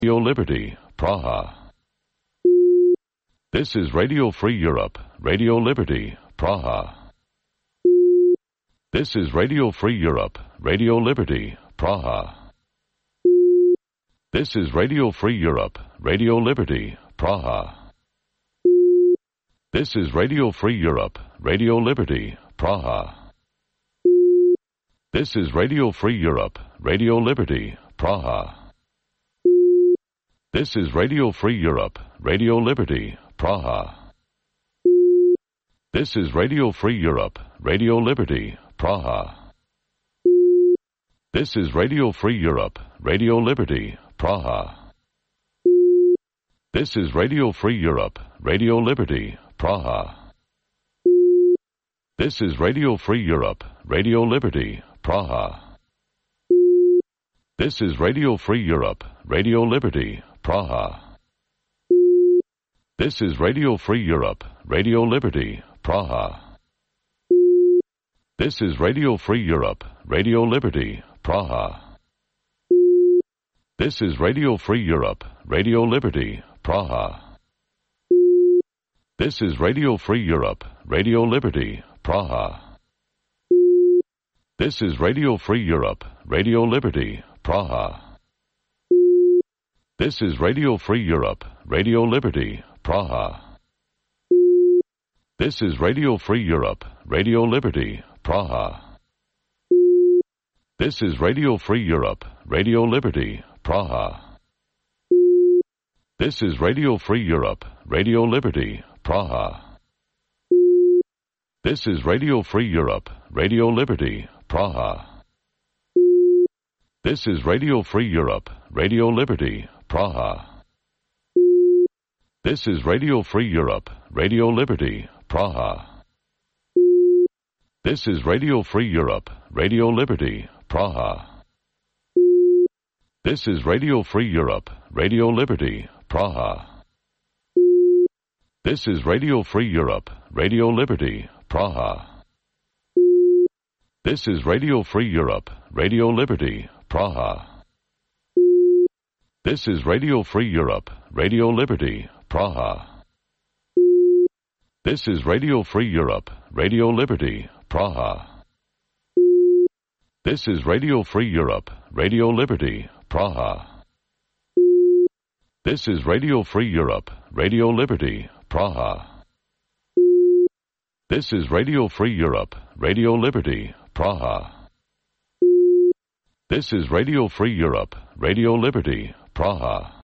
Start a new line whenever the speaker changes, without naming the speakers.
Radio Liberty, Praha. This is Radio Free Europe, Radio Liberty, Praha. This is Radio Free Europe, Radio Liberty, Praha. This is Radio Free Europe, Radio Liberty, Praha. This is Radio Free Europe, Radio Liberty, Praha. This is Radio Free Europe, Radio Liberty, Praha. This is Radio Free Europe, Radio Liberty, Praha. This is Radio Free Europe, Radio Liberty, Praha. This is Radio Free Europe, Radio Liberty, Praha. This is Radio Free Europe, Radio Liberty, Praha. This is Radio Free Europe, Radio Liberty, Praha. This is Radio Free Europe, Radio Liberty, Praha. This is Radio Free Europe, Radio Liberty, Praha. This is Radio Free Europe, Radio Liberty, Praha. This is Radio Free Europe, Radio Liberty, Praha. This is Radio Free Europe, Radio Liberty, Praha. This is Radio Free Europe, Radio Liberty, Praha. This is Radio Free Europe, Radio Liberty, Praha. This is Radio Free Europe, Radio Liberty, Praha. This is Radio Free Europe, Radio Liberty, Praha. This is Radio Free Europe, Radio Liberty, Praha. This is Radio Free Europe, Radio Liberty, Praha. This is Radio Free Europe, Radio Liberty, Praha. This is Radio Free Europe, Radio Liberty, Praha. This is Radio Free Europe, Radio Liberty, Praha. This is Radio Free Europe, Radio Liberty, Praha. This is Radio Free Europe, Radio Liberty, Praha. This is Radio Free Europe, Radio Liberty, Praha. This is Radio Free Europe, Radio Liberty, Praha. This is Radio Free Europe, Radio Liberty, Praha. This is Radio Free Europe, Radio Liberty, Praha. This is Radio Free Europe, Radio Liberty, Praha. This is Radio Free Europe, Radio Liberty, Praha. This is Radio Free Europe, Radio Liberty, Praha.